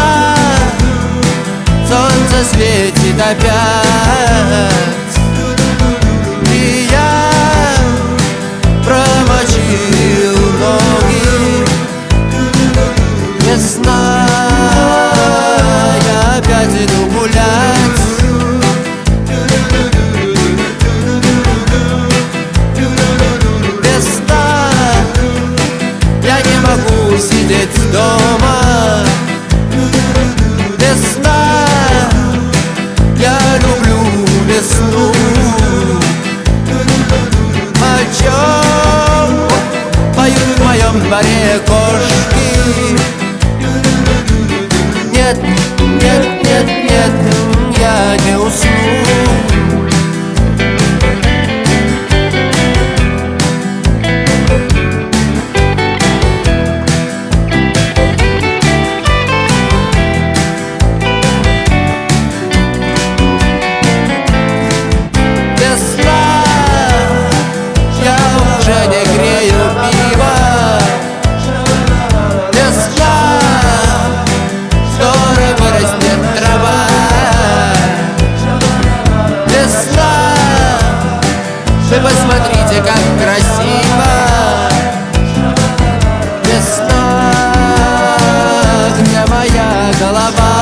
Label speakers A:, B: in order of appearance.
A: солнце светит опять, и я промочил ноги. Весна, я опять иду гулять. Весна, я не могу сидеть дома. Весна, я люблю весну. О чем поют в моем дворе кошки? Нет, нет, нет, нет, я не усну. Вы посмотрите, как красиво. Весна, где моя голова?